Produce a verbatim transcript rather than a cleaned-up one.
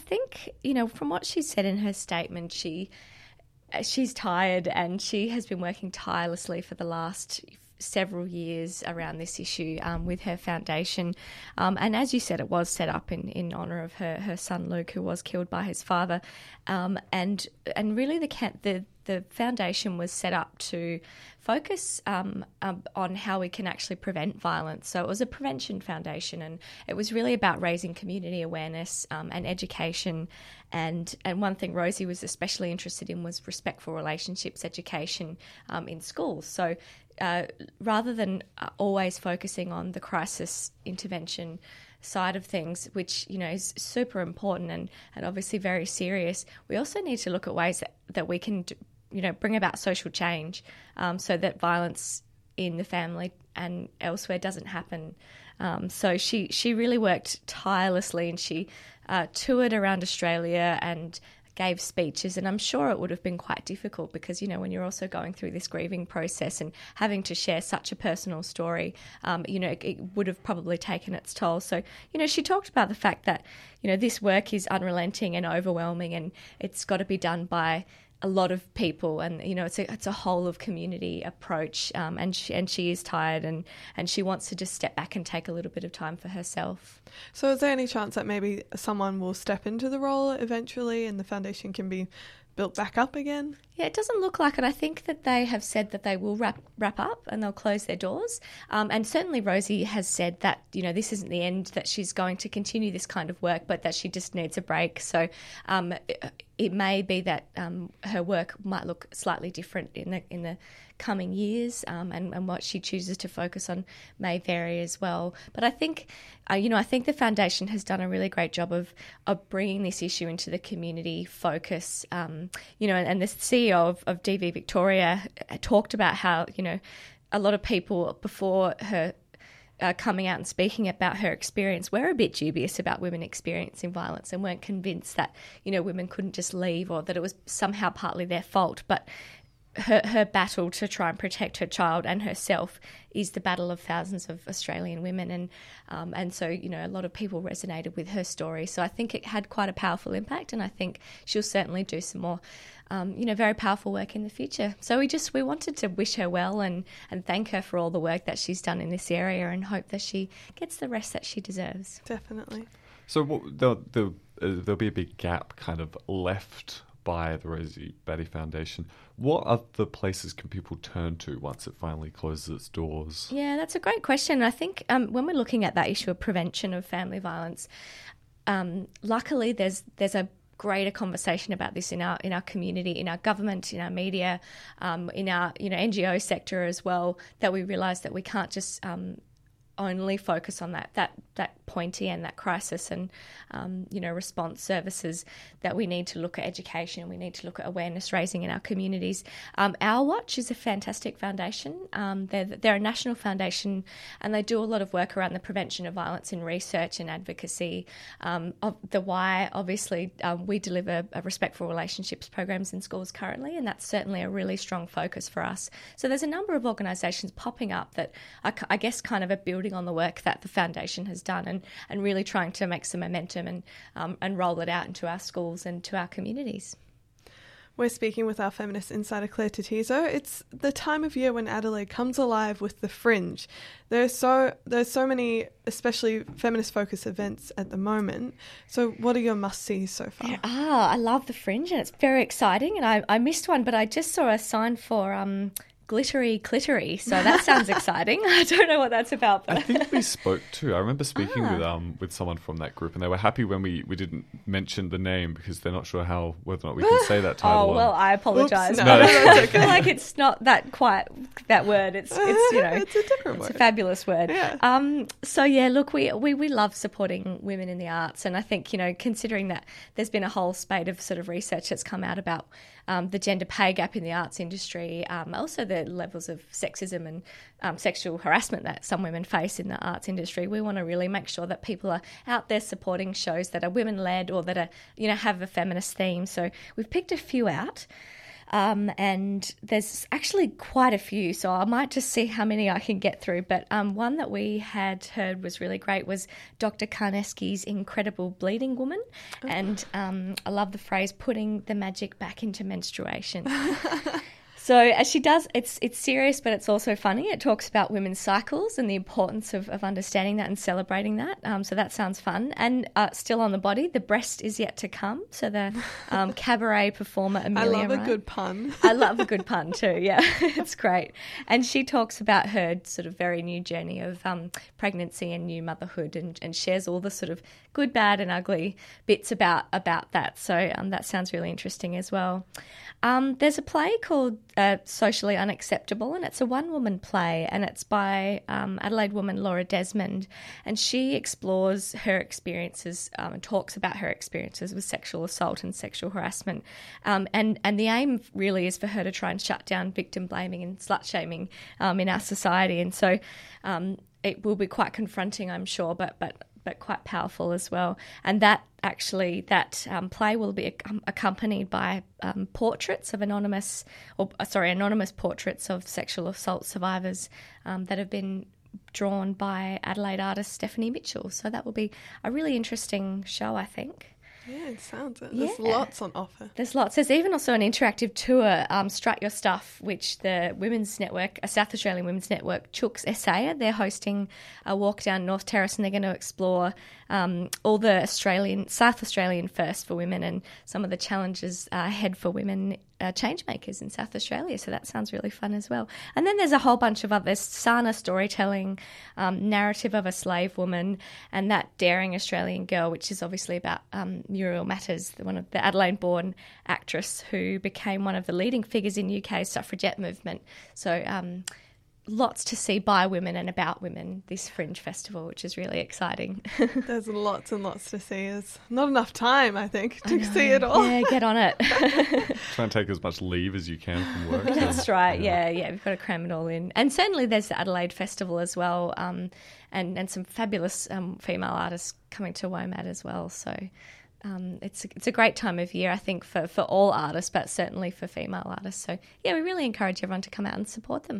think, you know, from what she said in her statement, she she's tired and she has been working tirelessly for the last several years around this issue um, with her foundation. Um, and as you said, it was set up in, in honour of her, her son Luke, who was killed by his father. Um, and and really the, the the foundation was set up to focus um, um, on how we can actually prevent violence. So it was a prevention foundation, and it was really about raising community awareness um, and education. And and one thing Rosie was especially interested in was respectful relationships education um, in schools. So uh, rather than always focusing on the crisis intervention side of things, which, you know, is super important and, and obviously very serious, we also need to look at ways that, that we can, you know, bring about social change um, so that violence in the family and elsewhere doesn't happen. Um, so she, she really worked tirelessly, and she uh, toured around Australia and gave speeches, and I'm sure it would have been quite difficult because, you know, when you're also going through this grieving process and having to share such a personal story, um, you know, it, it would have probably taken its toll. So, you know, she talked about the fact that, you know, this work is unrelenting and overwhelming, and it's got to be done by a lot of people, and, you know, it's a it's a whole of community approach, um, and she, and she is tired, and, and she wants to just step back and take a little bit of time for herself. So is there any chance that maybe someone will step into the role eventually and the foundation can be built back up again? Yeah, it doesn't look like it. I think that they have said that they will wrap wrap up and they'll close their doors. Um, and certainly Rosie has said that, you know, this isn't the end, that she's going to continue this kind of work, but that she just needs a break. So um, it, it may be that um, her work might look slightly different in the in the coming years, um, and, and what she chooses to focus on may vary as well. But I think, uh, you know, I think the foundation has done a really great job of of bringing this issue into the community focus. Um, you know, and, and the C E O of, of D V Victoria talked about how, you know, a lot of people before her Uh, coming out and speaking about her experience were a bit dubious about women experiencing violence and weren't convinced that, you know, women couldn't just leave or that it was somehow partly their fault. But her her battle to try and protect her child and herself is the battle of thousands of Australian women, and um, and so, you know, a lot of people resonated with her story. So I think it had quite a powerful impact, and I think she'll certainly do some more Um, you know, very powerful work in the future. So we just, we wanted to wish her well and, and thank her for all the work that she's done in this area, and hope that she gets the rest that she deserves. Definitely. So what, there'll, there'll, uh, there'll be a big gap kind of left by the Rosie Batty Foundation. What other places can people turn to once it finally closes its doors? Yeah, that's a great question. I think um, when we're looking at that issue of prevention of family violence, um, luckily there's there's a greater conversation about this in our in our community, in our government, in our media, um, in our, you know, N G O sector as well, that we realise that we can't just um, only focus on that that that pointy and that crisis and um, you know, response services, that we need to look at education, we need to look at awareness raising in our communities. Um, Our Watch is a fantastic foundation. Um, they're, they're a national foundation, and they do a lot of work around the prevention of violence in research and advocacy. Um, of the Y, obviously, um, we deliver a respectful relationships programs in schools currently, and that's certainly a really strong focus for us. So there's a number of organisations popping up that are, I guess, kind of are building on the work that the foundation has done, and, and really trying to make some momentum and um, and roll it out into our schools and to our communities. We're speaking with our feminist insider Claire Tatizo. It's the time of year when Adelaide comes alive with the Fringe. There's so there's so many, especially feminist-focused events at the moment. So what are your must-sees so far? Yeah, ah, I love the Fringe, and it's very exciting. And I, I missed one, but I just saw a sign for um, glittery clitory, so that sounds exciting. I don't know what that's about. But I think we spoke too. I remember speaking ah. with um with someone from that group, and they were happy when we, we didn't mention the name because they're not sure how whether or not we can say that title. Oh well, on. I apologise. Oops, No, no, I feel like it's not that quite that word. It's it's you know it's a different it's word. a fabulous word. Yeah. Um. So yeah, look, we, we we love supporting women in the arts, and I think, you know, considering that there's been a whole spate of sort of research that's come out about um, the gender pay gap in the arts industry, um, also the levels of sexism and um, sexual harassment that some women face in the arts industry. We want to really make sure that people are out there supporting shows that are women-led or that are, you know, have a feminist theme. So we've picked a few out. Um, and there's actually quite a few, so I might just see how many I can get through. But um, one that we had heard was really great was Doctor Karneski's Incredible Bleeding Woman. Oh. And um, I love the phrase, putting the magic back into menstruation. So as she does, it's it's serious, but it's also funny. It talks about women's cycles and the importance of, of understanding that and celebrating that. Um, so that sounds fun. And uh, still on the body, the breast is yet to come. So the um, cabaret performer Amelia I love Ryan. a good pun. I love a good pun too, yeah. It's great. And she talks about her sort of very new journey of um, pregnancy and new motherhood and, and shares all the sort of good, bad and ugly bits about, about that. So um, that sounds really interesting as well. Um, there's a play called uh, Socially Unacceptable, and it's a one-woman play, and it's by um, Adelaide woman Laura Desmond, and she explores her experiences um, and talks about her experiences with sexual assault and sexual harassment. Um, and, and the aim really is for her to try and shut down victim blaming and slut-shaming um, in our society. And so um, it will be quite confronting, I'm sure, but but but quite powerful as well. And that actually, that um, play will be ac- accompanied by um, portraits of anonymous, or uh, sorry, anonymous portraits of sexual assault survivors um, that have been drawn by Adelaide artist Stephanie Mitchell. So that will be a really interesting show, I think. Yeah, it sounds it. There's Yeah. lots on offer. There's lots. There's even also an interactive tour, um, Strut Your Stuff, which the Women's Network, a South Australian Women's Network, Chooks Essaya, they're hosting a walk down North Terrace, and they're going to explore um, all the Australian, South Australian first for women and some of the challenges uh, ahead for women uh, change makers in South Australia. So that sounds really fun as well. And then there's a whole bunch of others, Sana storytelling, um, narrative of a slave woman, and that Daring Australian Girl, which is obviously about um, Muriel Matters, one of the Adelaide-born actress who became one of the leading figures in U K's suffragette movement. So um, lots to see by women and about women this Fringe Festival, which is really exciting. There's lots and lots to see. There's not enough time, I think, to I know. see it all. Yeah, get on it. Try and take as much leave as you can from work. That's right. Yeah, yeah. We've got to cram it all in. And certainly there's the Adelaide Festival as well, um, and, and some fabulous um, female artists coming to WOMAD as well. So um, it's, a, it's a great time of year, I think, for, for all artists, but certainly for female artists. So, yeah, we really encourage everyone to come out and support them.